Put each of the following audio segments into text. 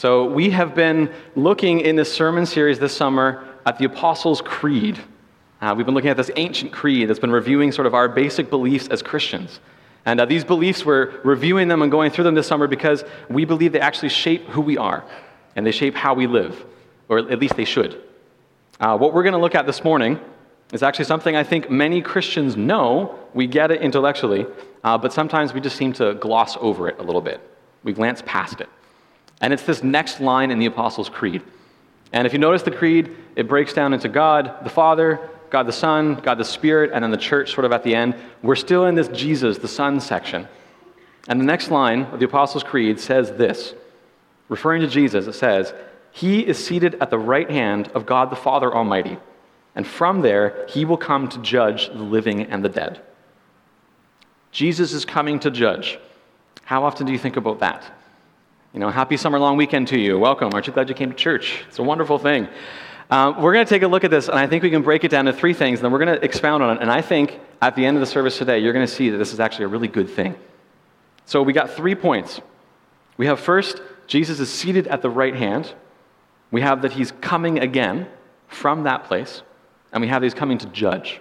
So we have been looking in this sermon series this summer at the Apostles' Creed. We've been looking at this ancient creed that's been reviewing sort of our basic beliefs as Christians. And these beliefs, we're reviewing them and going through them this summer because we believe they actually shape who we are, and they shape how we live, or at least they should. What we're going to look at this morning is actually something I think many Christians know. We get it intellectually, but sometimes we just seem to gloss over it a little bit. We glance past it. And it's this next line in the Apostles' Creed. And if you notice the creed, it breaks down into God the Father, God the Son, God the Spirit, and then the church sort of at the end. We're still in this Jesus, the Son section. And the next line of the Apostles' Creed says this. Referring to Jesus, it says, "He is seated at the right hand of God the Father Almighty, and from there he will come to judge the living and the dead." Jesus is coming to judge. How often do you think about that? Happy summer long weekend to you. Welcome. Aren't you glad you came to church? It's a wonderful thing. We're going to take a look at this, and I think we can break it down to three things, and then we're going to expound on it. And I think at the end of the service today, you're going to see that this is actually a really good thing. So we got 3 points. We have first, Jesus is seated at the right hand. We have that he's coming again from that place, and we have that he's coming to judge.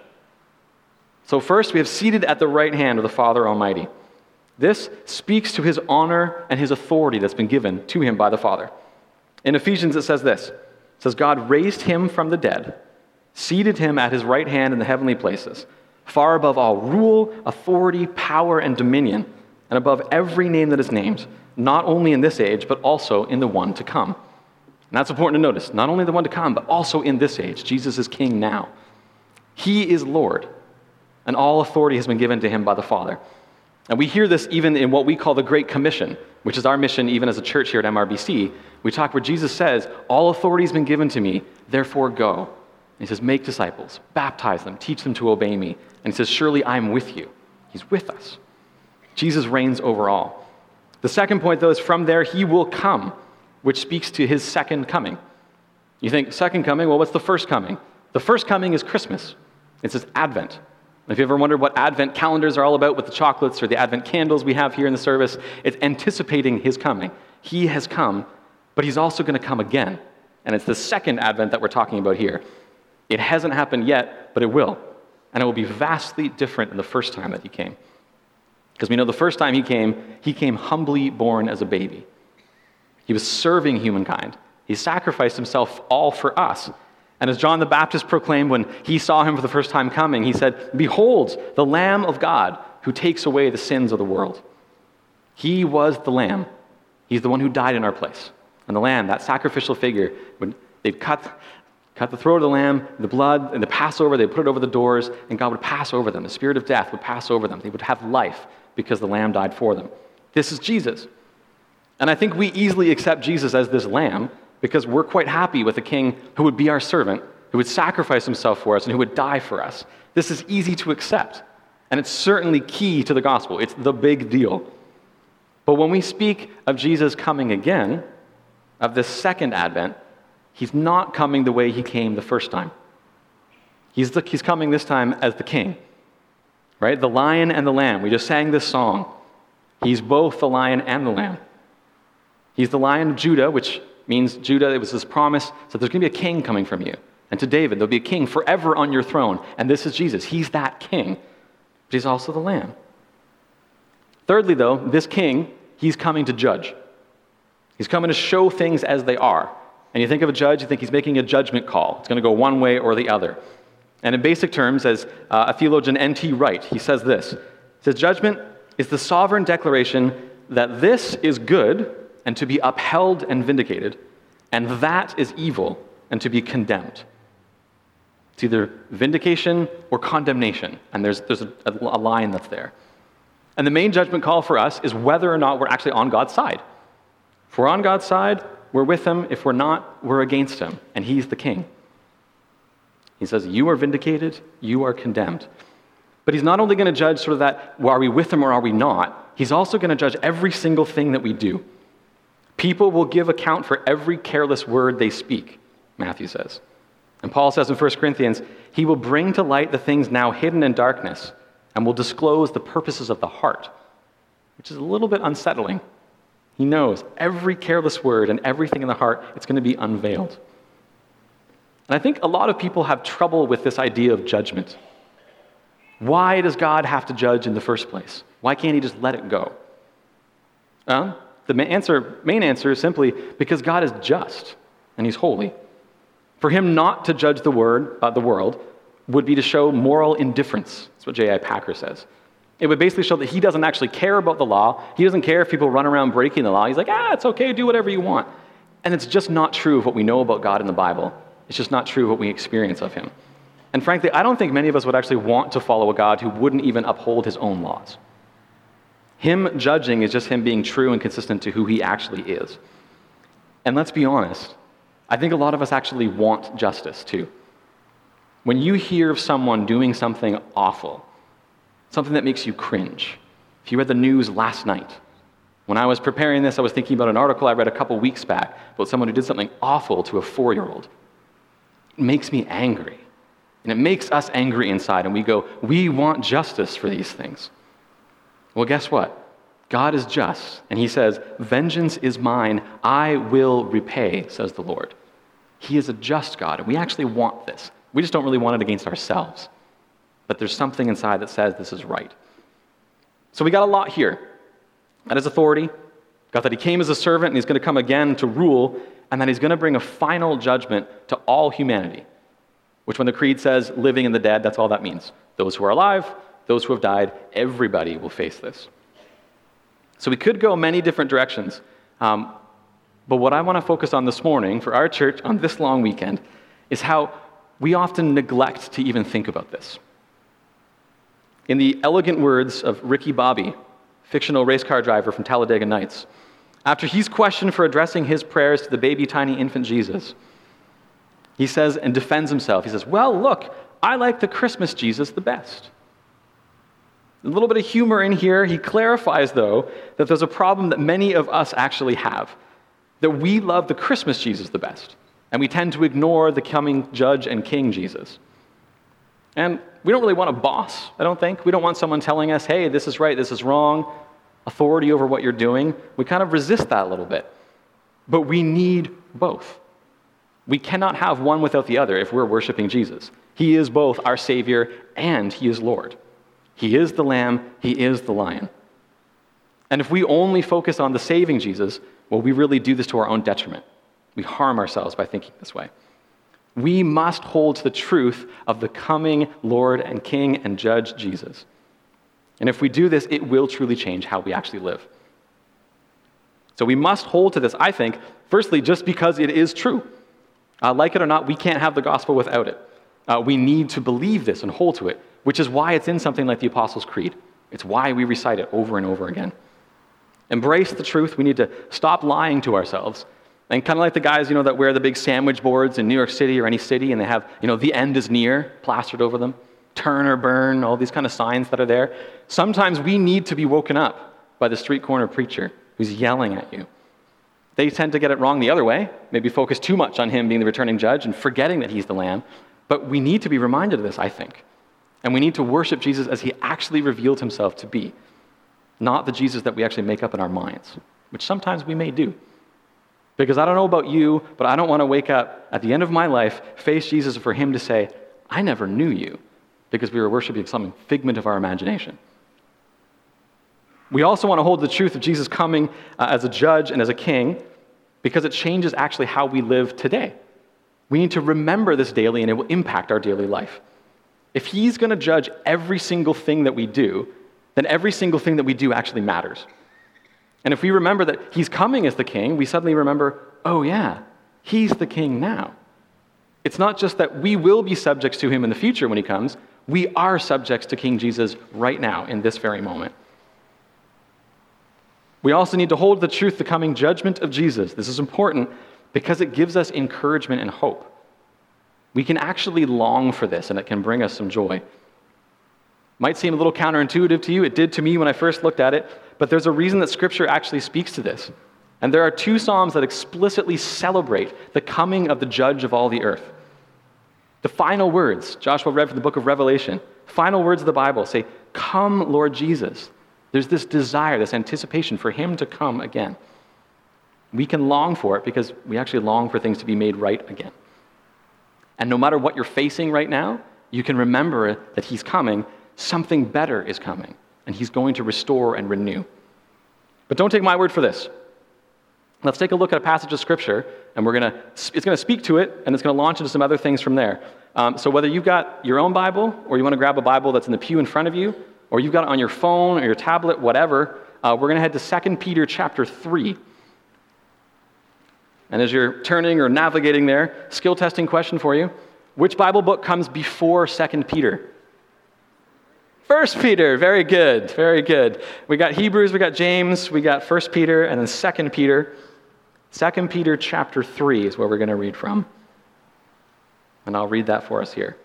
So first, we have seated at the right hand of the Father Almighty. This speaks to his honor and his authority that's been given to him by the Father. In Ephesians, it says this. It says, God raised him from the dead, seated him at his right hand in the heavenly places, far above all rule, authority, power, and dominion, and above every name that is named, not only in this age, but also in the one to come. And that's important to notice. Not only the one to come, but also in this age. Jesus is king now. He is Lord, and all authority has been given to him by the Father. And we hear this even in what we call the Great Commission, which is our mission even as a church here at MRBC. We talk where Jesus says, all authority has been given to me, therefore go. And he says, make disciples, baptize them, teach them to obey me. And he says, surely I'm with you. He's with us. Jesus reigns over all. The second point, though, is from there he will come, which speaks to his second coming. You think, second coming, well, what's the first coming? The first coming is Christmas. It's this Advent. If you ever wondered what Advent calendars are all about with the chocolates or the Advent candles we have here in the service, it's anticipating his coming. He has come, but he's also going to come again. And it's the second Advent that we're talking about here. It hasn't happened yet, but it will. And it will be vastly different than the first time that he came. Because we know the first time he came humbly born as a baby. He was serving humankind. He sacrificed himself all for us. And as John the Baptist proclaimed when he saw him for the first time coming, he said, "Behold, the Lamb of God who takes away the sins of the world." He was the Lamb. He's the one who died in our place. And the Lamb, that sacrificial figure, when they'd cut the throat of the lamb, the blood, and the Passover, they'd put it over the doors, and God would pass over them. The spirit of death would pass over them. They would have life because the Lamb died for them. This is Jesus. And I think we easily accept Jesus as this Lamb because we're quite happy with a king who would be our servant, who would sacrifice himself for us, and who would die for us. This is easy to accept, and it's certainly key to the gospel. It's the big deal. But when we speak of Jesus coming again, of this second advent, he's not coming the way he came the first time. He's coming this time as the king, right? The lion and the lamb. We just sang this song. He's both the lion and the lamb. He's the Lion of Judah, which means Judah, it was this promise, so there's going to be a king coming from you. And to David, there'll be a king forever on your throne. And this is Jesus. He's that king. But he's also the Lamb. Thirdly, though, this king, he's coming to judge. He's coming to show things as they are. And you think of a judge, you think he's making a judgment call. It's going to go one way or the other. And in basic terms, as a theologian, N.T. Wright, he says this. He says, judgment is the sovereign declaration that this is good and to be upheld and vindicated, and that is evil and to be condemned. It's either vindication or condemnation, and there's a line that's there. And the main judgment call for us is whether or not we're actually on God's side. If we're on God's side, we're with him. If we're not, we're against him, and he's the king. He says, you are vindicated, you are condemned. But he's not only going to judge sort of that, well, are we with him or are we not? He's also going to judge every single thing that we do. People will give account for every careless word they speak, Matthew says. And Paul says in 1 Corinthians, he will bring to light the things now hidden in darkness and will disclose the purposes of the heart, which is a little bit unsettling. He knows every careless word and everything in the heart, it's going to be unveiled. And I think a lot of people have trouble with this idea of judgment. Why does God have to judge in the first place? Why can't he just let it go? The main answer is simply because God is just and he's holy. For him not to judge the world would be to show moral indifference. That's what J.I. Packer says. It would basically show that he doesn't actually care about the law. He doesn't care if people run around breaking the law. He's like, it's okay, do whatever you want. And it's just not true of what we know about God in the Bible. It's just not true of what we experience of him. And frankly, I don't think many of us would actually want to follow a God who wouldn't even uphold his own laws. Him judging is just him being true and consistent to who he actually is. And let's be honest, I think a lot of us actually want justice too. When you hear of someone doing something awful, something that makes you cringe, if you read the news last night, when I was preparing this, I was thinking about an article I read a couple weeks back about someone who did something awful to a 4-year-old. It makes me angry. And it makes us angry inside, and we go, we want justice for these things. Well, guess what? God is just, and he says, vengeance is mine, I will repay, says the Lord. He is a just God, and we actually want this. We just don't really want it against ourselves. But there's something inside that says this is right. So we got a lot here. That is authority. Got that he came as a servant, and he's going to come again to rule, and that he's going to bring a final judgment to all humanity. Which when the creed says living and the dead, that's all that means. Those who are alive, those who have died, everybody will face this. So we could go many different directions. But what I want to focus on this morning for our church on this long weekend is how we often neglect to even think about this. In the elegant words of Ricky Bobby, fictional race car driver from Talladega Nights, after he's questioned for addressing his prayers to the baby tiny infant Jesus, he says and defends himself. He says, well, look, I like the Christmas Jesus the best. A little bit of humor in here. He clarifies, though, that there's a problem that many of us actually have, that we love the Christmas Jesus the best, and we tend to ignore the coming judge and king Jesus. And we don't really want a boss, I don't think. We don't want someone telling us, hey, this is right, this is wrong, authority over what you're doing. We kind of resist that a little bit. But we need both. We cannot have one without the other if we're worshiping Jesus. He is both our Savior and he is Lord. He is the Lamb, he is the Lion. And if we only focus on the saving Jesus, well, we really do this to our own detriment. We harm ourselves by thinking this way. We must hold to the truth of the coming Lord and King and Judge Jesus. And if we do this, it will truly change how we actually live. So we must hold to this, I think, firstly, just because it is true. Like it or not, we can't have the gospel without it. We need to believe this and hold to it, which is why it's in something like the Apostles' Creed. It's why we recite it over and over again. Embrace the truth. We need to stop lying to ourselves. And kind of like the guys, that wear the big sandwich boards in New York City or any city, and they have, the end is near plastered over them. Turn or burn, all these kind of signs that are there. Sometimes we need to be woken up by the street corner preacher who's yelling at you. They tend to get it wrong the other way, maybe focus too much on him being the returning judge and forgetting that he's the Lamb. But we need to be reminded of this, I think. And we need to worship Jesus as he actually revealed himself to be, not the Jesus that we actually make up in our minds, which sometimes we may do. Because I don't know about you, but I don't want to wake up at the end of my life, face Jesus, for him to say, I never knew you, because we were worshiping some figment of our imagination. We also want to hold the truth of Jesus coming as a judge and as a king, because it changes actually how we live today. We need to remember this daily, and it will impact our daily life. If he's going to judge every single thing that we do, then every single thing that we do actually matters. And if we remember that he's coming as the king, we suddenly remember, oh yeah, he's the king now. It's not just that we will be subjects to him in the future when he comes. We are subjects to King Jesus right now in this very moment. We also need to hold the truth, the coming judgment of Jesus. This is important because it gives us encouragement and hope. We can actually long for this, and it can bring us some joy. Might seem a little counterintuitive to you. It did to me when I first looked at it, but there's a reason that Scripture actually speaks to this. And there are 2 Psalms that explicitly celebrate the coming of the judge of all the earth. The final words, Joshua read from the book of Revelation, final words of the Bible say, "Come, Lord Jesus." There's this desire, this anticipation for him to come again. We can long for it because we actually long for things to be made right again. And no matter what you're facing right now, you can remember that he's coming. Something better is coming, and he's going to restore and renew. But don't take my word for this. Let's take a look at a passage of Scripture, and it's going to speak to it, and it's going to launch into some other things from there. So whether you've got your own Bible, or you want to grab a Bible that's in the pew in front of you, or you've got it on your phone or your tablet, whatever, we're going to head to 2 Peter chapter 3. And as you're turning or navigating there, skill testing question for you. Which Bible book comes before 2 Peter? 1 Peter, very good, very good. We got Hebrews, we got James, we got 1 Peter, and then 2 Peter. 2 Peter chapter 3 is where we're going to read from. And I'll read that for us here.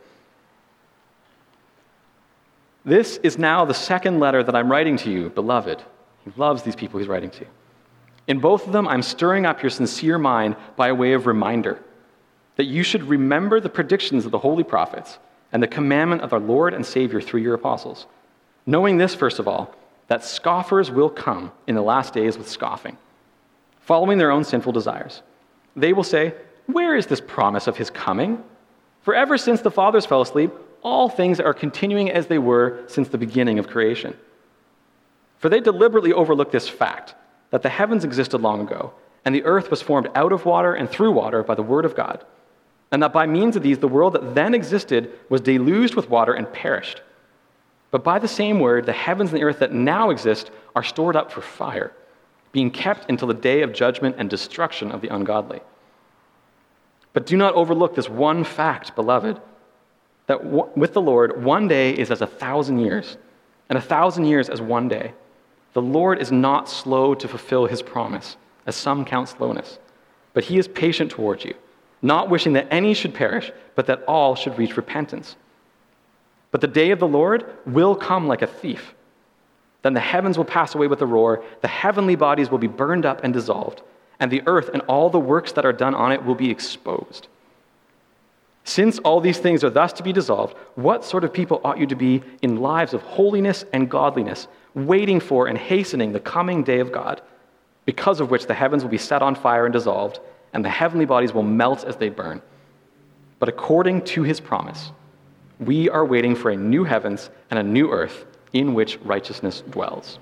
This is now the second letter that I'm writing to you, beloved. He loves these people he's writing to. In both of them, I'm stirring up your sincere mind by way of reminder that you should remember the predictions of the holy prophets and the commandment of our Lord and Savior through your apostles, knowing this, first of all, that scoffers will come in the last days with scoffing, following their own sinful desires. They will say, where is this promise of his coming? For ever since the fathers fell asleep, all things are continuing as they were since the beginning of creation. For they deliberately overlook this fact, that the heavens existed long ago, and the earth was formed out of water and through water by the word of God, and that by means of these the world that then existed was deluged with water and perished. But by the same word, the heavens and the earth that now exist are stored up for fire, being kept until the day of judgment and destruction of the ungodly. But do not overlook this one fact, beloved, that with the Lord, one day is as 1,000 years, and 1,000 years as one day. The Lord is not slow to fulfill his promise, as some count slowness, but he is patient toward you, not wishing that any should perish, but that all should reach repentance. But the day of the Lord will come like a thief. Then the heavens will pass away with a roar, the heavenly bodies will be burned up and dissolved, and the earth and all the works that are done on it will be exposed. Since all these things are thus to be dissolved, what sort of people ought you to be in lives of holiness and godliness, waiting for and hastening the coming day of God, because of which the heavens will be set on fire and dissolved, and the heavenly bodies will melt as they burn? But according to his promise, we are waiting for a new heavens and a new earth in which righteousness dwells.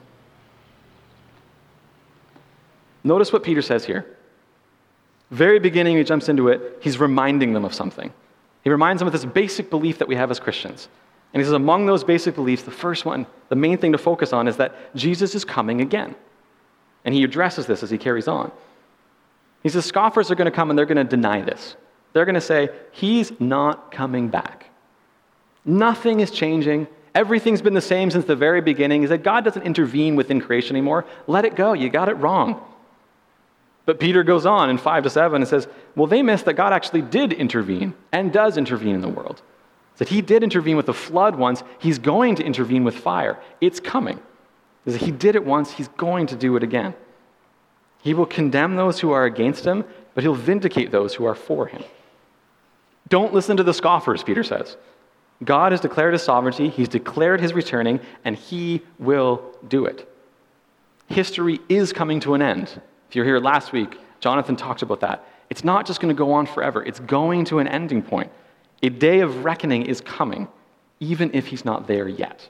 Notice what Peter says here. Very beginning, he jumps into it, he's reminding them of something. He reminds them of this basic belief that we have as Christians. And he says, among those basic beliefs, the first one, the main thing to focus on is that Jesus is coming again. And he addresses this as he carries on. He says, scoffers are going to come and they're going to deny this. They're going to say, he's not coming back. Nothing is changing. Everything's been the same since the very beginning. He said, God doesn't intervene within creation anymore. Let it go. You got it wrong. But Peter goes on in 5-7 and says, well, they missed that God actually did intervene and does intervene in the world. That he did intervene with the flood once. He's going to intervene with fire. It's coming. That he did it once. He's going to do it again. He will condemn those who are against him, but he'll vindicate those who are for him. Don't listen to the scoffers, Peter says. God has declared his sovereignty. He's declared his returning, and he will do it. History is coming to an end. If you were here last week, Jonathan talked about that. It's not just going to go on forever. It's going to an ending point. A day of reckoning is coming, even if he's not there yet.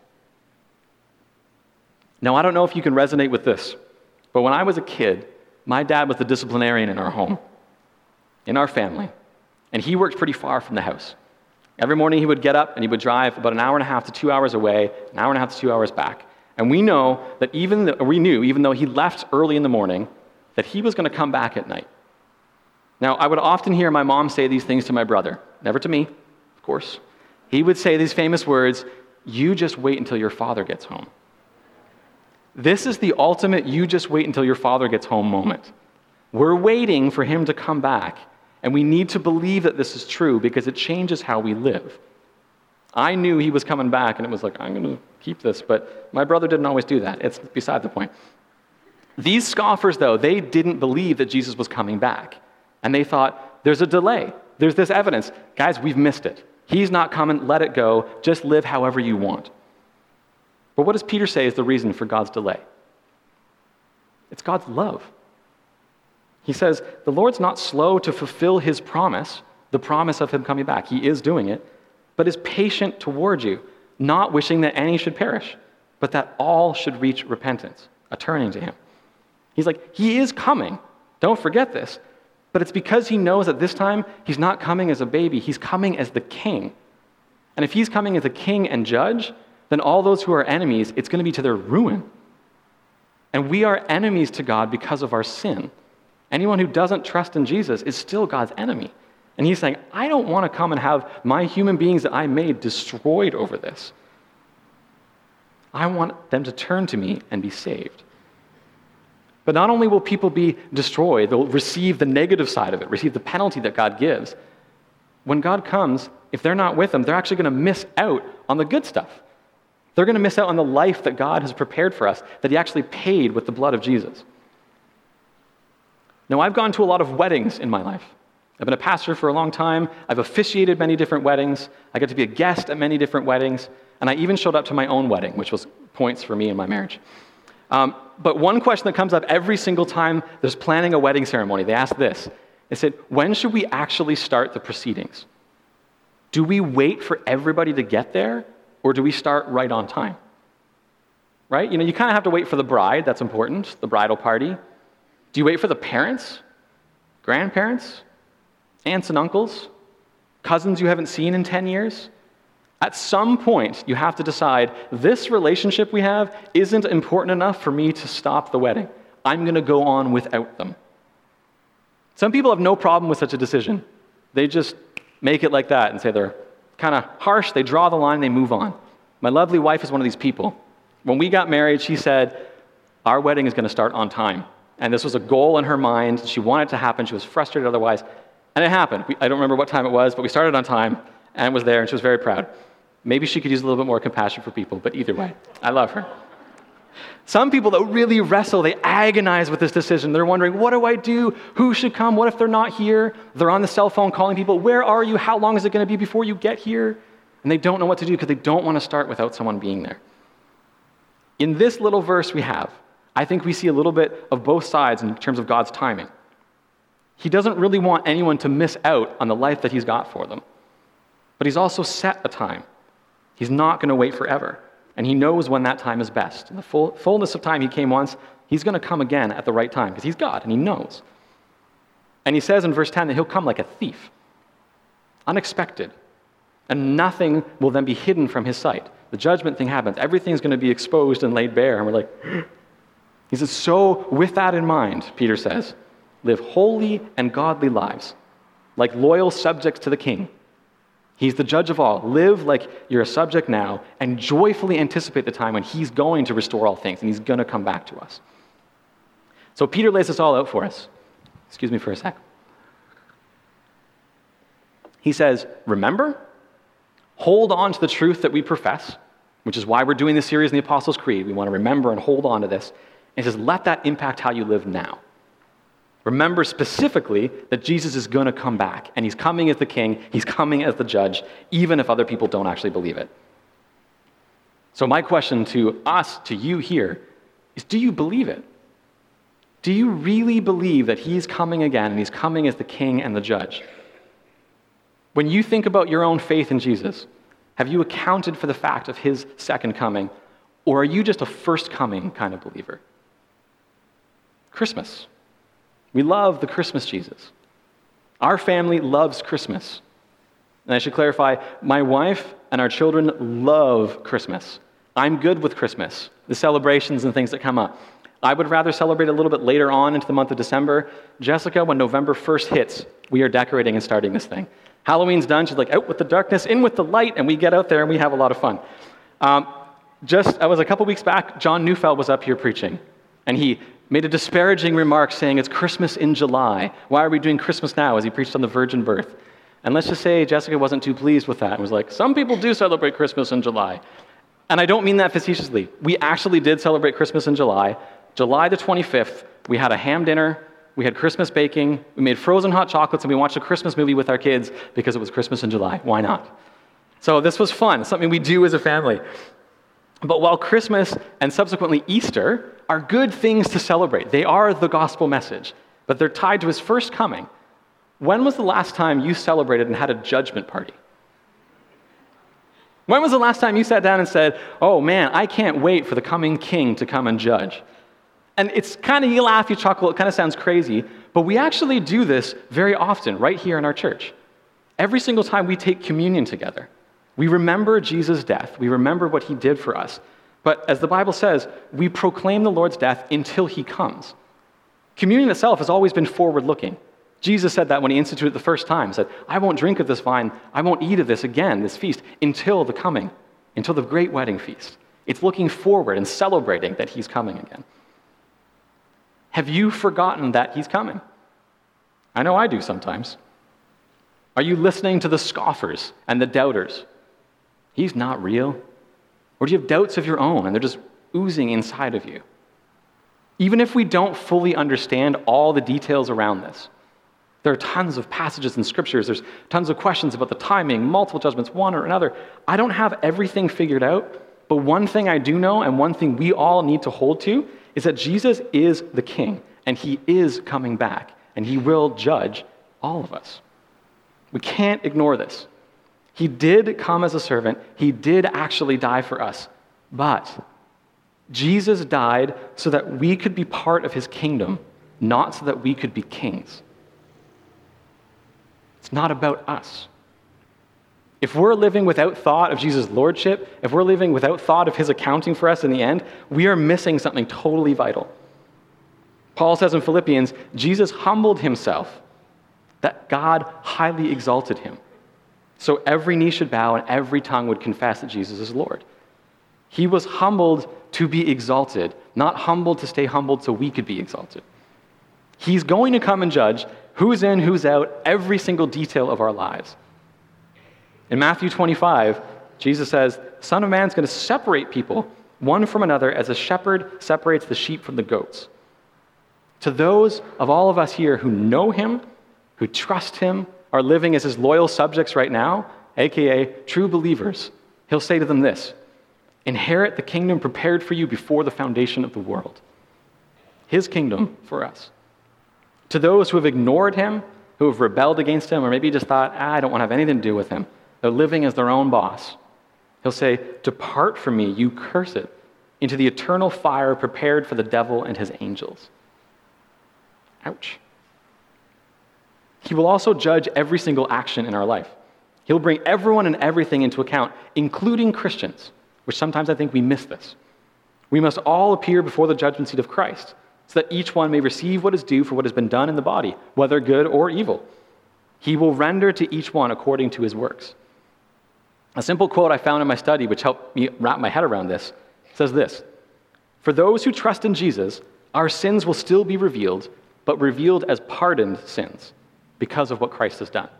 Now, I don't know if you can resonate with this, but when I was a kid, my dad was the disciplinarian in our home, in our family, and he worked pretty far from the house. Every morning he would get up and he would drive about 1.5 hours to 2 hours away, 1.5 hours to 2 hours back. And we knew, even though he left early in the morning, that he was going to come back at night. Now, I would often hear my mom say these things to my brother, never to me, of course. He would say these famous words, you just wait until your father gets home. This is the ultimate you just wait until your father gets home moment. We're waiting for him to come back, and we need to believe that this is true because it changes how we live. I knew he was coming back, and it was like, I'm going to keep this, but my brother didn't always do that. It's beside the point. These scoffers, though, they didn't believe that Jesus was coming back. And they thought, there's a delay. There's this evidence. Guys, we've missed it. He's not coming. Let it go. Just live however you want. But what does Peter say is the reason for God's delay? It's God's love. He says, the Lord's not slow to fulfill his promise, the promise of him coming back. He is doing it, but is patient toward you, not wishing that any should perish, but that all should reach repentance, a turning to him. He's like, he is coming. Don't forget this. But it's because he knows that this time he's not coming as a baby, he's coming as the king. And if he's coming as a king and judge, then all those who are enemies, it's going to be to their ruin. And we are enemies to God because of our sin. Anyone who doesn't trust in Jesus is still God's enemy. And he's saying, I don't want to come and have my human beings that I made destroyed over this. I want them to turn to me and be saved. But not only will people be destroyed, they'll receive the negative side of it, receive the penalty that God gives. When God comes, if they're not with him, they're actually going to miss out on the good stuff. They're going to miss out on the life that God has prepared for us, that he actually paid with the blood of Jesus. Now, I've gone to a lot of weddings in my life. I've been a pastor for a long time. I've officiated many different weddings. I got to be a guest at many different weddings. And I even showed up to my own wedding, which was points for me in my marriage. But one question that comes up every single time there's planning a wedding ceremony, they ask this. They said, when should we actually start the proceedings? Do we wait for everybody to get there, or do we start right on time? Right? You kind of have to wait for the bride. That's important, the bridal party. Do you wait for the parents, grandparents, aunts and uncles, cousins you haven't seen in 10 years? At some point, you have to decide, this relationship we have isn't important enough for me to stop the wedding. I'm going to go on without them. Some people have no problem with such a decision. They just make it like that and say they're kind of harsh, they draw the line, they move on. My lovely wife is one of these people. When we got married, she said, our wedding is going to start on time. And this was a goal in her mind. She wanted it to happen. She was frustrated otherwise. And it happened. I don't remember what time it was, but we started on time and was there, and she was very proud. Maybe she could use a little bit more compassion for people, but either way, I love her. Some people that really wrestle, they agonize with this decision. They're wondering, what do I do? Who should come? What if they're not here? They're on the cell phone calling people, where are you? How long is it going to be before you get here? And they don't know what to do because they don't want to start without someone being there. In this little verse we have, I think we see a little bit of both sides in terms of God's timing. He doesn't really want anyone to miss out on the life that he's got for them. But he's also set a time. He's not going to wait forever. And he knows when that time is best. In the fullness of time, he came once. He's going to come again at the right time because he's God and he knows. And he says in verse 10 that he'll come like a thief, unexpected. And nothing will then be hidden from his sight. The judgment thing happens. Everything's going to be exposed and laid bare. And we're like, he says, so with that in mind, Peter says, live holy and godly lives, like loyal subjects to the king. He's the judge of all. Live like you're a subject now and joyfully anticipate the time when he's going to restore all things and he's going to come back to us. So Peter lays this all out for us. Excuse me for a sec. He says, remember, hold on to the truth that we profess, which is why we're doing this series in the Apostles' Creed. We want to remember and hold on to this. And he says, let that impact how you live now. Remember specifically that Jesus is going to come back, and he's coming as the king, he's coming as the judge, even if other people don't actually believe it. So my question to us, to you here, is do you believe it? Do you really believe that he's coming again, and he's coming as the king and the judge? When you think about your own faith in Jesus, have you accounted for the fact of his second coming, or are you just a first coming kind of believer? Christmas. We love the Christmas Jesus. Our family loves Christmas. And I should clarify, my wife and our children love Christmas. I'm good with Christmas, the celebrations and things that come up. I would rather celebrate a little bit later on into the month of December. Jessica, when November 1st hits, we are decorating and starting this thing. Halloween's done. She's like, out with the darkness, in with the light, and we get out there and we have a lot of fun. I was a couple weeks back, John Neufeld was up here preaching, and he made a disparaging remark saying it's Christmas in July. Why are we doing Christmas now, as he preached on the virgin birth? And let's just say Jessica wasn't too pleased with that and was like, some people do celebrate Christmas in July. And I don't mean that facetiously. We actually did celebrate Christmas in July. July the 25th, we had a ham dinner, we had Christmas baking, we made frozen hot chocolates, and we watched a Christmas movie with our kids because it was Christmas in July. Why not? So this was fun, something we do as a family. But while Christmas and subsequently Easter are good things to celebrate, they are the gospel message. but they're tied to his first coming. When was the last time you celebrated and had a judgment party? When was the last time you sat down and said, oh man, I can't wait for the coming king to come and judge? And it's kind of, you laugh, you chuckle, it kind of sounds crazy, but we actually do this very often right here in our church. Every single time we take communion together, we remember Jesus' death, we remember what he did for us. But as the Bible says, we proclaim the Lord's death until he comes. Communion itself has always been forward-looking. Jesus said that when he instituted it the first time, said, I won't drink of this wine, I won't eat of this again, this feast, until the coming, until the great wedding feast. It's looking forward and celebrating that he's coming again. Have you forgotten that he's coming? I know I do sometimes. Are you listening to the scoffers and the doubters? He's not real. Or do you have doubts of your own and they're just oozing inside of you? Even if we don't fully understand all the details around this, there are tons of passages in scriptures, there's tons of questions about the timing, multiple judgments, one or another. I don't have everything figured out, but one thing I do know and one thing we all need to hold to is that Jesus is the King and he is coming back and he will judge all of us. We can't ignore this. He did come as a servant. He did actually die for us. But Jesus died so that we could be part of his kingdom, not so that we could be kings. It's not about us. If we're living without thought of Jesus' lordship, if we're living without thought of his accounting for us in the end, we are missing something totally vital. Paul says in Philippians, Jesus humbled himself, that God highly exalted him. So every knee should bow and every tongue would confess that Jesus is Lord. He was humbled to be exalted, not humbled to stay humbled so we could be exalted. He's going to come and judge who's in, who's out, every single detail of our lives. In Matthew 25, Jesus says, Son of Man is going to separate people one from another as a shepherd separates the sheep from the goats. To those of all of us here who know him, who trust him, are living as his loyal subjects right now, aka true believers, he'll say to them this: inherit the kingdom prepared for you before the foundation of the world. His kingdom for us. To those who have ignored him, who have rebelled against him, or maybe just thought, I don't want to have anything to do with him, they're living as their own boss, he'll say, depart from me, you cursed, into the eternal fire prepared for the devil and his angels. Ouch. He will also judge every single action in our life. He'll bring everyone and everything into account, including Christians, which sometimes I think we miss this. We must all appear before the judgment seat of Christ, so that each one may receive what is due for what has been done in the body, whether good or evil. He will render to each one according to his works. A simple quote I found in my study, which helped me wrap my head around this, says this: for those who trust in Jesus, our sins will still be revealed, but revealed as pardoned sins, because of what Christ has done.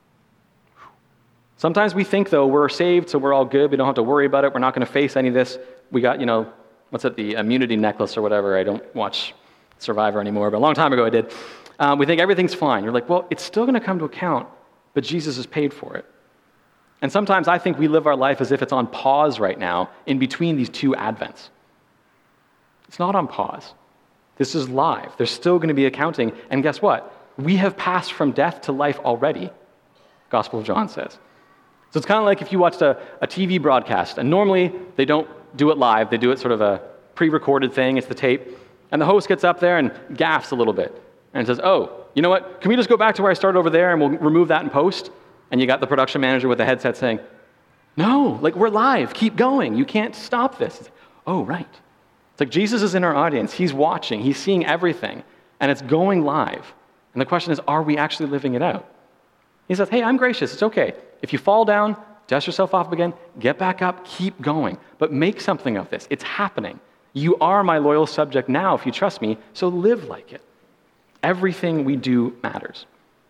Sometimes we think, though, we're saved, so we're all good. We don't have to worry about it. We're not going to face any of this. We got, what's it, the immunity necklace or whatever. I don't watch Survivor anymore, but a long time ago I did. We think everything's fine. You're like, well, it's still going to come to account, but Jesus has paid for it. And sometimes I think we live our life as if it's on pause right now in between these two Advents. It's not on pause. This is live. There's still going to be accounting. And guess what? We have passed from death to life already, Gospel of John says. So it's kind of like if you watched a TV broadcast, and normally they don't do it live, they do it sort of a pre-recorded thing, it's the tape, and the host gets up there and gaffes a little bit, and says, oh, you know what, can we just go back to where I started over there and we'll remove that in post? And you got the production manager with the headset saying, no, we're live, keep going, you can't stop this. It's like, oh, right. It's like Jesus is in our audience, he's watching, he's seeing everything, and it's going live. And the question is, are we actually living it out? He says, hey, I'm gracious, it's okay. If you fall down, dust yourself off again, get back up, keep going. But make something of this. It's happening. You are my loyal subject now if you trust me, so live like it. Everything we do matters.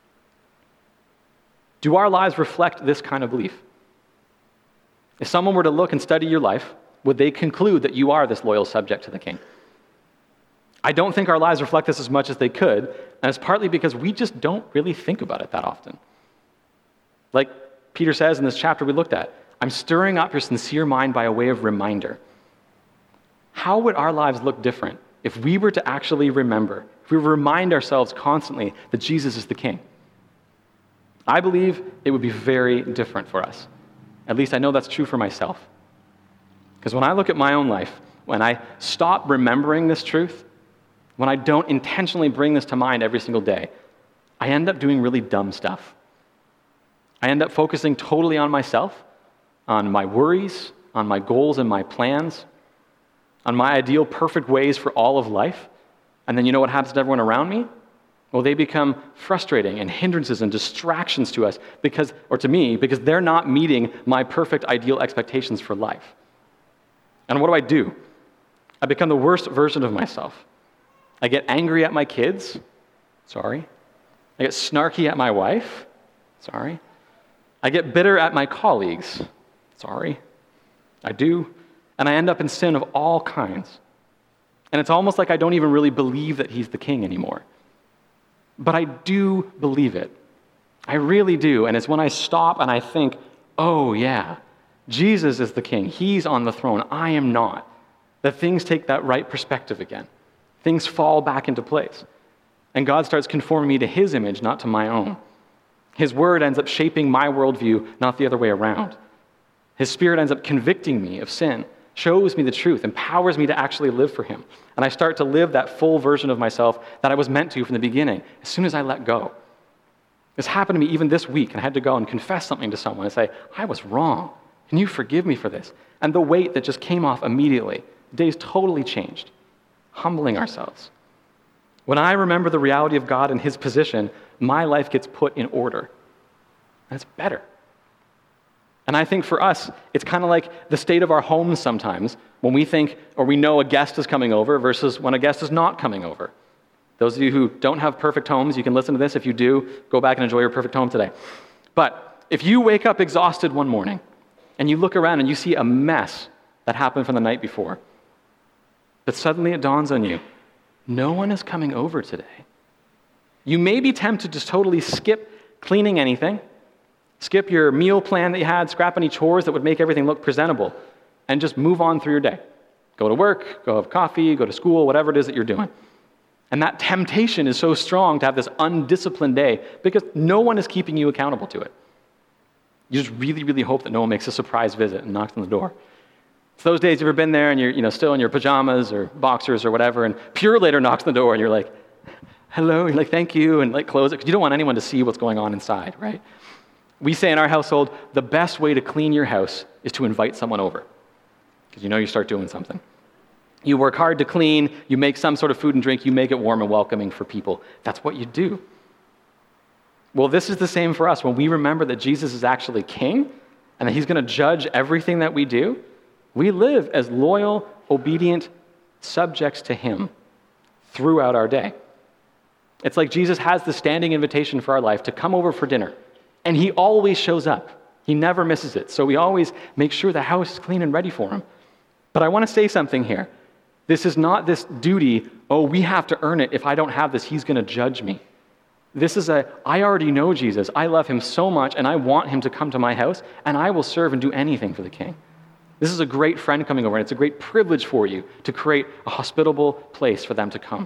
Do our lives reflect this kind of belief? If someone were to look and study your life, would they conclude that you are this loyal subject to the king? I don't think our lives reflect this as much as they could, and it's partly because we just don't really think about it that often. Like Peter says in this chapter we looked at, I'm stirring up your sincere mind by a way of reminder. How would our lives look different if we were to actually remember, if we remind ourselves constantly that Jesus is the King, I believe it would be very different for us. At least I know that's true for myself. Because when I look at my own life, when I stop remembering this truth, when I don't intentionally bring this to mind every single day, I end up doing really dumb stuff. I end up focusing totally on myself, on my worries, on my goals and my plans, on my ideal perfect ways for all of life. And then you know what happens to everyone around me? Well, they become frustrating and hindrances and distractions to us to me, because they're not meeting my perfect ideal expectations for life. And what do? I become the worst version of myself. I get angry at my kids. Sorry. I get snarky at my wife. Sorry. I get bitter at my colleagues. Sorry. I do. And I end up in sin of all kinds. And it's almost like I don't even really believe that he's the King anymore. But I do believe it. I really do. And it's when I stop and I think, oh yeah, Jesus is the King. He's on the throne. I am not. That things take that right perspective again. Things fall back into place. And God starts conforming me to his image, not to my own. His word ends up shaping my worldview, not the other way around. His Spirit ends up convicting me of sin, shows me the truth, empowers me to actually live for him. And I start to live that full version of myself that I was meant to from the beginning, as soon as I let go. This happened to me even this week, and I had to go and confess something to someone and say, I was wrong. Can you forgive me for this? And the weight that just came off immediately, the day's totally changed. Humbling ourselves. When I remember the reality of God and his position, my life gets put in order. And it's better. And I think for us, it's kind of like the state of our homes sometimes when we think or we know a guest is coming over versus when a guest is not coming over. Those of you who don't have perfect homes, you can listen to this. If you do, go back and enjoy your perfect home today. But if you wake up exhausted one morning and you look around and you see a mess that happened from the night before, but suddenly it dawns on you, no one is coming over today. You may be tempted to totally skip cleaning anything, skip your meal plan that you had, scrap any chores that would make everything look presentable, and just move on through your day. Go to work, go have coffee, go to school, whatever it is that you're doing. And that temptation is so strong to have this undisciplined day because no one is keeping you accountable to it. You just really, really hope that no one makes a surprise visit and knocks on the door. It's those days you've ever been there and you're still in your pajamas or boxers or whatever, and Pure later knocks on the door and you're like, hello, you're like, thank you, and like close it, because you don't want anyone to see what's going on inside, right? We say in our household, the best way to clean your house is to invite someone over, because you start doing something. You work hard to clean, you make some sort of food and drink, you make it warm and welcoming for people. That's what you do. Well, this is the same for us. When we remember that Jesus is actually King and that he's going to judge everything that we do, we live as loyal, obedient subjects to him throughout our day. It's like Jesus has the standing invitation for our life to come over for dinner, and he always shows up. He never misses it. So we always make sure the house is clean and ready for him. But I want to say something here. This is not this duty, we have to earn it. If I don't have this, he's going to judge me. This is I already know Jesus. I love him so much, and I want him to come to my house, and I will serve and do anything for the King. This is a great friend coming over, and it's a great privilege for you to create a hospitable place for them to come.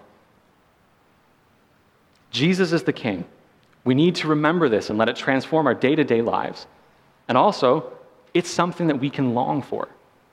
Jesus is the King. We need to remember this and let it transform our day-to-day lives. And also, it's something that we can long for.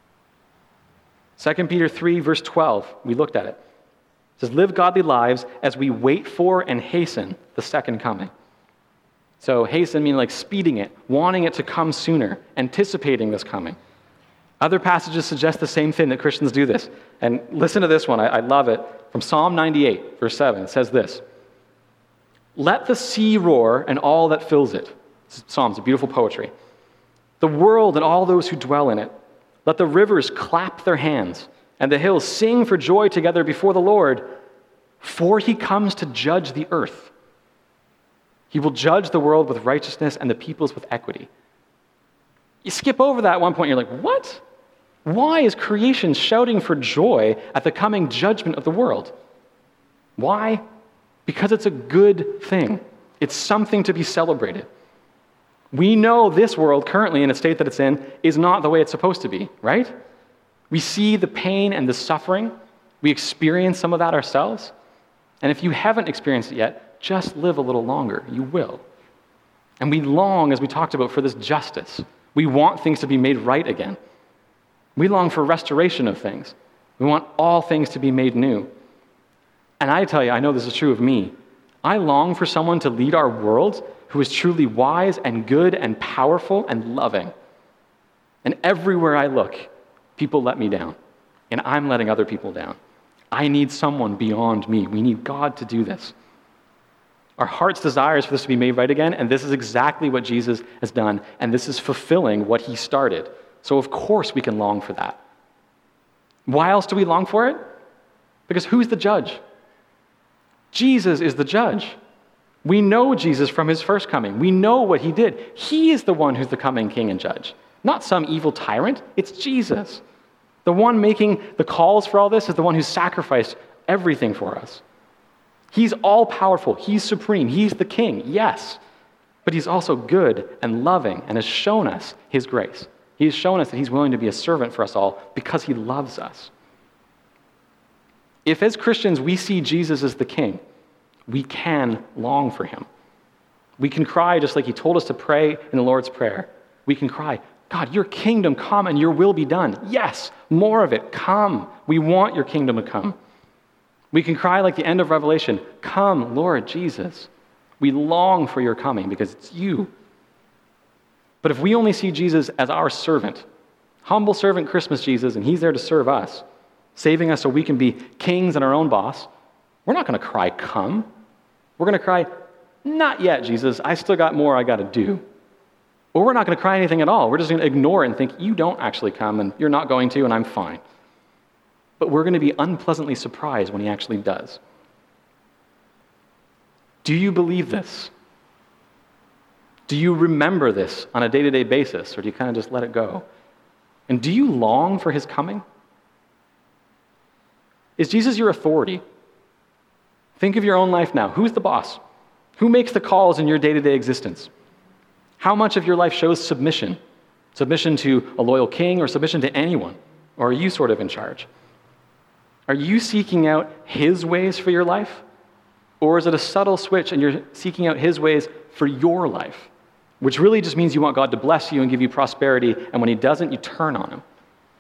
2 Peter 3, verse 12, we looked at it. It says, live godly lives as we wait for and hasten the second coming. So hasten meaning like speeding it, wanting it to come sooner, anticipating this coming. Other passages suggest the same thing, that Christians do this. And listen to this one, I love it. From Psalm 98, verse 7, it says this, let the sea roar and all that fills it. Psalms, beautiful poetry. The world and all those who dwell in it. Let the rivers clap their hands and the hills sing for joy together before the Lord, for he comes to judge the earth. He will judge the world with righteousness and the peoples with equity. You skip over that at one point, you're like, what? Why is creation shouting for joy at the coming judgment of the world? Why? Because it's a good thing. It's something to be celebrated. We know this world currently in a state that it's in is not the way it's supposed to be, right? We see the pain and the suffering. We experience some of that ourselves. And if you haven't experienced it yet, just live a little longer. You will. And we long, as we talked about, for this justice. We want things to be made right again. We long for restoration of things. We want all things to be made new. And I tell you, I know this is true of me. I long for someone to lead our world who is truly wise and good and powerful and loving. And everywhere I look, people let me down. And I'm letting other people down. I need someone beyond me. We need God to do this. Our heart's desire is for this to be made right again, and this is exactly what Jesus has done, and this is fulfilling what he started. So of course we can long for that. Why else do we long for it? Because who's the judge? Jesus is the judge. We know Jesus from his first coming. We know what he did. He is the one who's the coming king and judge, not some evil tyrant. It's Jesus. The one making the calls for all this is the one who sacrificed everything for us. He's all-powerful. He's supreme. He's the king, yes. But he's also good and loving and has shown us his grace. He's shown us that he's willing to be a servant for us all because he loves us. If as Christians we see Jesus as the king, we can long for him. We can cry just like he told us to pray in the Lord's Prayer. We can cry, God, your kingdom come and your will be done. Yes, more of it. Come. We want your kingdom to come. We can cry like the end of Revelation, come, Lord Jesus. We long for your coming because it's you. But if we only see Jesus as our servant, humble servant Christmas Jesus, and he's there to serve us, saving us so we can be kings and our own boss, we're not going to cry, come. We're going to cry, not yet, Jesus. I still got more I got to do. Or we're not going to cry anything at all. We're just going to ignore it and think, you don't actually come, and you're not going to, and I'm fine. But we're going to be unpleasantly surprised when he actually does. Do you believe this? Do you remember this on a day-to-day basis, or do you kind of just let it go? And do you long for his coming? Is Jesus your authority? Think of your own life now. Who's the boss? Who makes the calls in your day-to-day existence? How much of your life shows submission? Submission to a loyal king or submission to anyone? Or are you sort of in charge? Are you seeking out his ways for your life? Or is it a subtle switch and you're seeking out his ways for your life? Which really just means you want God to bless you and give you prosperity, and when he doesn't, you turn on him.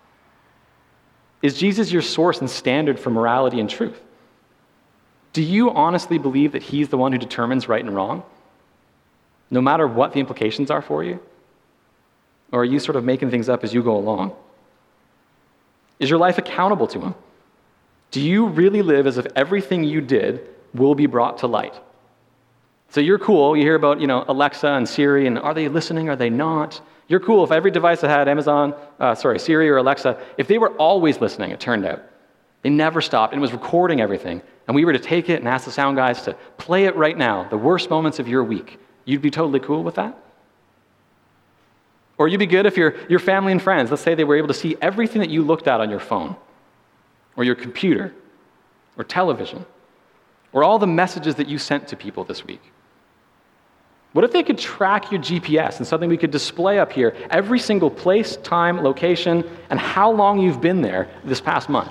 Is Jesus your source and standard for morality and truth? Do you honestly believe that he's the one who determines right and wrong, no matter what the implications are for you? Or are you sort of making things up as you go along? Is your life accountable to him? Do you really live as if everything you did will be brought to light? So you're cool. You hear about, Alexa and Siri, and are they listening? Are they not? You're cool if every device that had Siri or Alexa, if they were always listening, it turned out. They never stopped and was recording everything. And we were to take it and ask the sound guys to play it right now, the worst moments of your week. You'd be totally cool with that? Or you'd be good if your family and friends, let's say they were able to see everything that you looked at on your phone, or your computer, or television, or all the messages that you sent to people this week. What if they could track your GPS and something we could display up here, every single place, time, location, and how long you've been there this past month?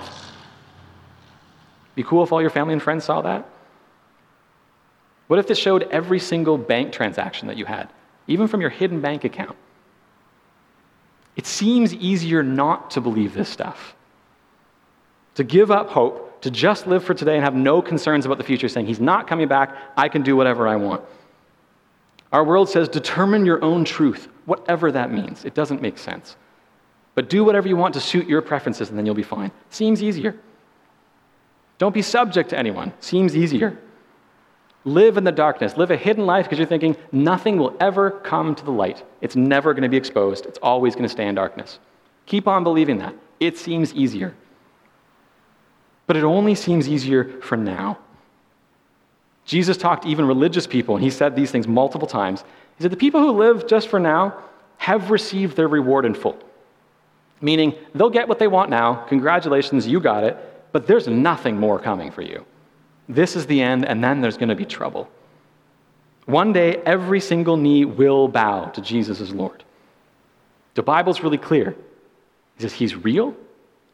Be cool if all your family and friends saw that? What if it showed every single bank transaction that you had, even from your hidden bank account? It seems easier not to believe this stuff, to give up hope, to just live for today and have no concerns about the future, saying, he's not coming back, I can do whatever I want. Our world says, determine your own truth, whatever that means. It doesn't make sense. But do whatever you want to suit your preferences, and then you'll be fine. Seems easier. Don't be subject to anyone. Seems easier. Live in the darkness. Live a hidden life because you're thinking nothing will ever come to the light. It's never going to be exposed. It's always going to stay in darkness. Keep on believing that. It seems easier. But it only seems easier for now. Jesus talked to even religious people, and he said these things multiple times. He said, the people who live just for now have received their reward in full. Meaning, they'll get what they want now. Congratulations, you got it. But there's nothing more coming for you. This is the end, and then there's going to be trouble. One day, every single knee will bow to Jesus as Lord. The Bible's really clear. He says he's real,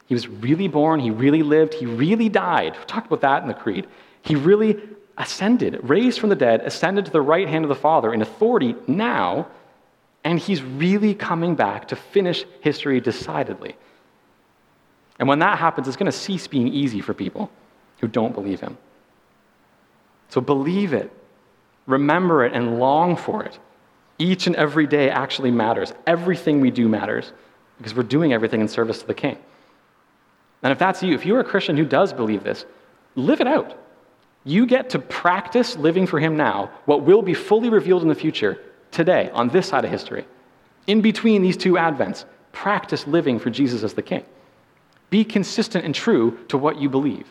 He was really born, he really lived, he really died. We talked about that in the Creed. He really ascended, raised from the dead, ascended to the right hand of the Father in authority now, and he's really coming back to finish history decidedly. And when that happens, it's going to cease being easy for people who don't believe him. So believe it, remember it, and long for it. Each and every day actually matters. Everything we do matters because we're doing everything in service to the King. And if that's you, if you're a Christian who does believe this, live it out. You get to practice living for him now, what will be fully revealed in the future, today, on this side of history. In between these two Advents, practice living for Jesus as the King. Be consistent and true to what you believe.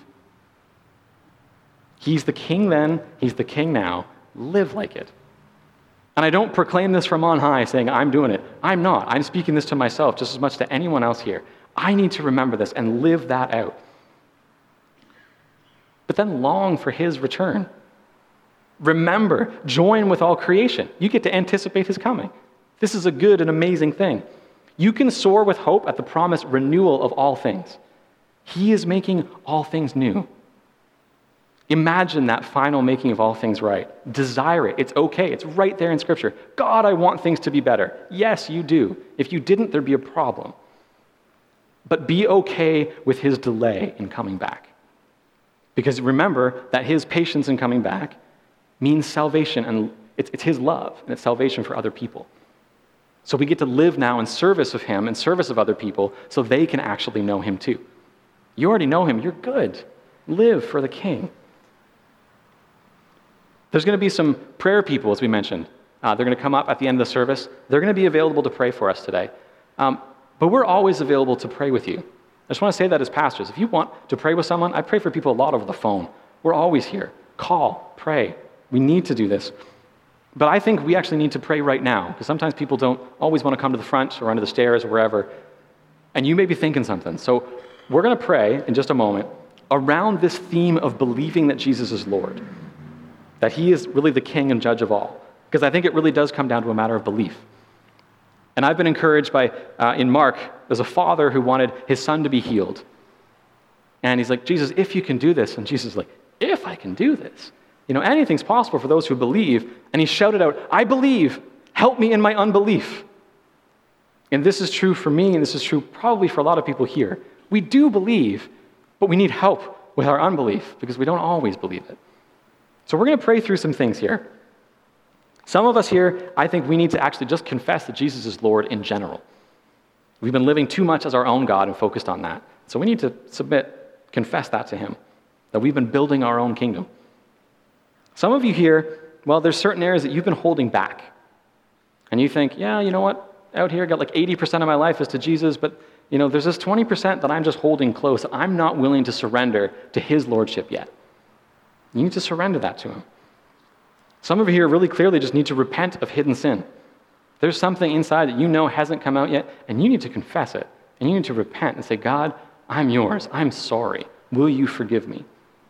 He's the King then, he's the King now. Live like it. And I don't proclaim this from on high saying, I'm doing it. I'm not. I'm speaking this to myself just as much to anyone else here. I need to remember this and live that out. But then long for his return. Remember, join with all creation. You get to anticipate his coming. This is a good and amazing thing. You can soar with hope at the promised renewal of all things. He is making all things new. Imagine that final making of all things right. Desire it. It's okay. It's right there in Scripture. God, I want things to be better. Yes, you do. If you didn't, there'd be a problem. But be okay with his delay in coming back. Because remember that his patience in coming back means salvation, and it's his love, and it's salvation for other people. So we get to live now in service of him, in service of other people, so they can actually know him too. You already know him. You're good. Live for the King. There's going to be some prayer people, as we mentioned. They're going to come up at the end of the service. They're going to be available to pray for us today. But we're always available to pray with you. I just want to say that as pastors. If you want to pray with someone, I pray for people a lot over the phone. We're always here. Call, pray. We need to do this. But I think we actually need to pray right now, because sometimes people don't always want to come to the front or under the stairs or wherever. And you may be thinking something. So we're going to pray in just a moment around this theme of believing that Jesus is Lord, that he is really the King and judge of all. Because I think it really does come down to a matter of belief. And I've been encouraged by, in Mark, there's a father who wanted his son to be healed. And he's like, Jesus, if you can do this. And Jesus is like, if I can do this. You know, anything's possible for those who believe. And he shouted out, I believe, help me in my unbelief. And this is true for me, and this is true probably for a lot of people here. We do believe, but we need help with our unbelief because we don't always believe it. So we're going to pray through some things here. Some of us here, I think we need to actually just confess that Jesus is Lord in general. We've been living too much as our own God and focused on that. So we need to confess that to him, that we've been building our own kingdom. Some of you here, well, there's certain areas that you've been holding back. And you think, yeah, you know what? Out here, I got like 80% of my life is to Jesus, but you know, there's this 20% that I'm just holding close. I'm not willing to surrender to his lordship yet. You need to surrender that to him. Some of you here really clearly just need to repent of hidden sin. There's something inside that you know hasn't come out yet, and you need to confess it. And you need to repent and say, God, I'm yours. I'm sorry. Will you forgive me?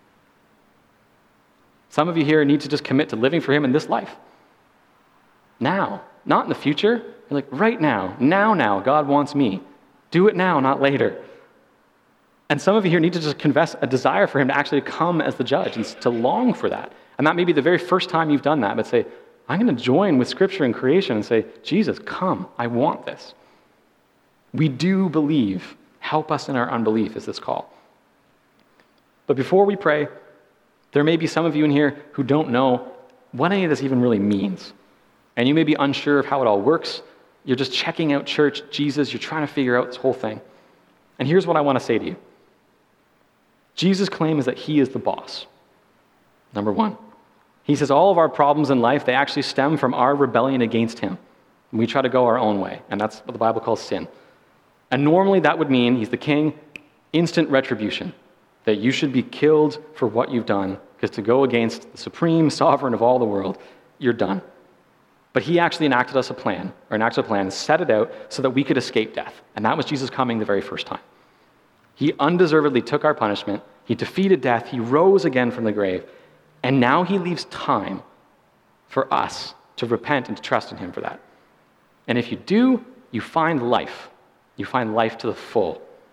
Some of you here need to just commit to living for him in this life. Now, not in the future. You're like, right now, now, God wants me. Do it now, not later. And some of you here need to just confess a desire for him to actually come as the judge and to long for that. And that may be the very first time you've done that, but say, I'm going to join with Scripture and creation and say, Jesus, come, I want this. We do believe. Help us in our unbelief is this call. But before we pray, there may be some of you in here who don't know what any of this even really means. And you may be unsure of how it all works. You're just checking out church, Jesus, you're trying to figure out this whole thing. And here's what I want to say to you. Jesus' claim is that he is the boss. Number one. He says all of our problems in life, they actually stem from our rebellion against him. We try to go our own way, and that's what the Bible calls sin. And normally that would mean, he's the king, instant retribution, that you should be killed for what you've done, because to go against the supreme sovereign of all the world, you're done. But he actually enacted a plan, set it out so that we could escape death. And that was Jesus coming the very first time. He undeservedly took our punishment. He defeated death. He rose again from the grave. And now he leaves time for us to repent and to trust in him for that. And if you do, you find life. You find life to the full.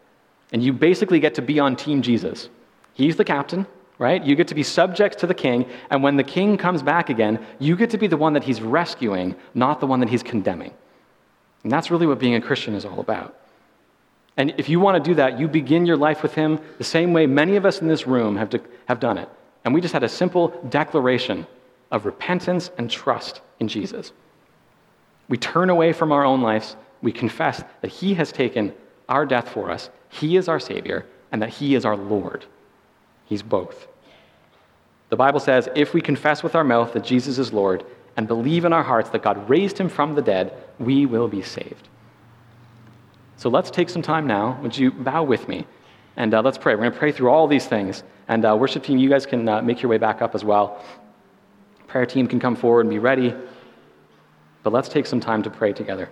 And you basically get to be on Team Jesus. He's the captain, right? You get to be subject to the king, and when the king comes back again, you get to be the one that he's rescuing, not the one that he's condemning. And that's really what being a Christian is all about. And if you want to do that, you begin your life with him the same way many of us in this room have done it. And we just had a simple declaration of repentance and trust in Jesus. We turn away from our own lives. We confess that he has taken our death for us. He is our Savior, and that he is our Lord. He's both. The Bible says, if we confess with our mouth that Jesus is Lord and believe in our hearts that God raised him from the dead, we will be saved. So let's take some time now. Would you bow with me? And let's pray. We're going to pray through all these things. And worship team, you guys can make your way back up as well. Prayer team can come forward and be ready. But let's take some time to pray together.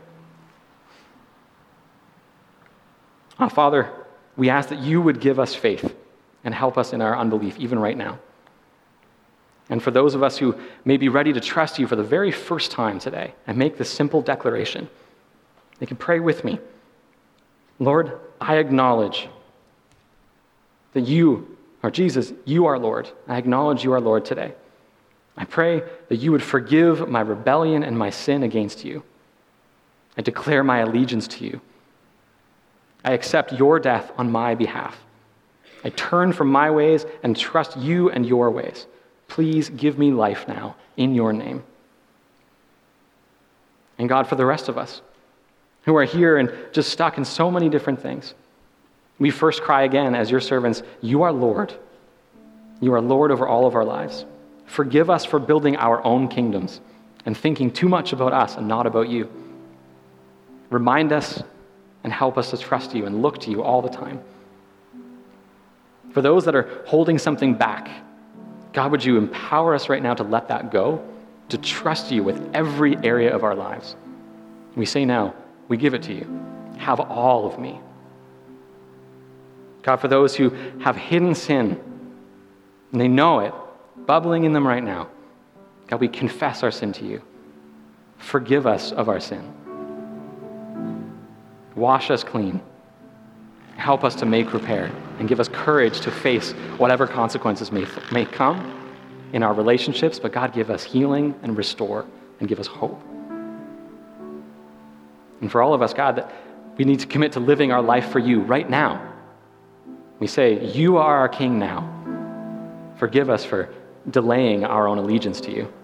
Father, we ask that you would give us faith and help us in our unbelief, even right now. And for those of us who may be ready to trust you for the very first time today and make this simple declaration, they can pray with me. Lord, I acknowledge that you, or Jesus, you are Lord. I acknowledge you are Lord today. I pray that you would forgive my rebellion and my sin against you. I declare my allegiance to you. I accept your death on my behalf. I turn from my ways and trust you and your ways. Please give me life now in your name. And God, for the rest of us who are here and just stuck in so many different things, we first cry again as your servants, you are Lord. You are Lord over all of our lives. Forgive us for building our own kingdoms and thinking too much about us and not about you. Remind us and help us to trust you and look to you all the time. For those that are holding something back, God, would you empower us right now to let that go, to trust you with every area of our lives. We say now, we give it to you. Have all of me. God, for those who have hidden sin, and they know it, bubbling in them right now, God, we confess our sin to you. Forgive us of our sin. Wash us clean. Help us to make repair and give us courage to face whatever consequences may come in our relationships, but God, give us healing and restore and give us hope. And for all of us, God, that we need to commit to living our life for you right now. We say, you are our King now. Forgive us for delaying our own allegiance to you.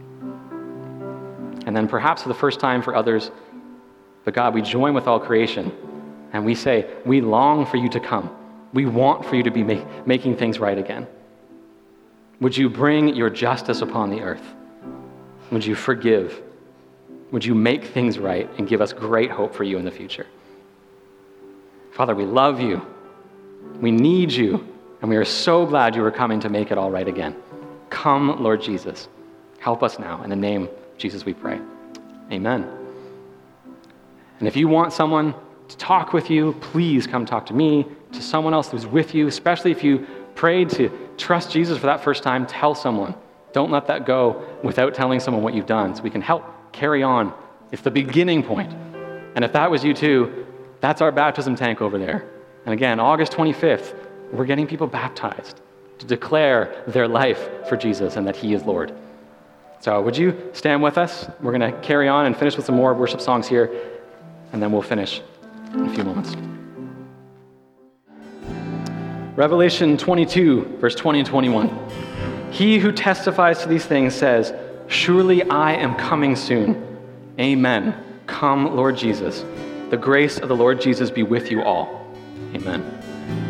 And then perhaps for the first time for others, but God, we join with all creation and we say, we long for you to come. We want for you to be making things right again. Would you bring your justice upon the earth? Would you forgive? Would you make things right and give us great hope for you in the future? Father, we love you. We need you. And we are so glad you are coming to make it all right again. Come, Lord Jesus. Help us now. In the name of Jesus we pray. Amen. And if you want someone to talk with you, please come talk to me, to someone else who's with you, especially if you prayed to trust Jesus for that first time, tell someone. Don't let that go without telling someone what you've done so we can help carry on. It's the beginning point. And if that was you too, that's our baptism tank over there. And again, August 25th, we're getting people baptized to declare their life for Jesus and that he is Lord. So would you stand with us? We're going to carry on and finish with some more worship songs here, and then we'll finish in a few moments. Revelation 22, verse 20 and 21. He who testifies to these things says, surely I am coming soon. Amen. Come, Lord Jesus. The grace of the Lord Jesus be with you all. Amen.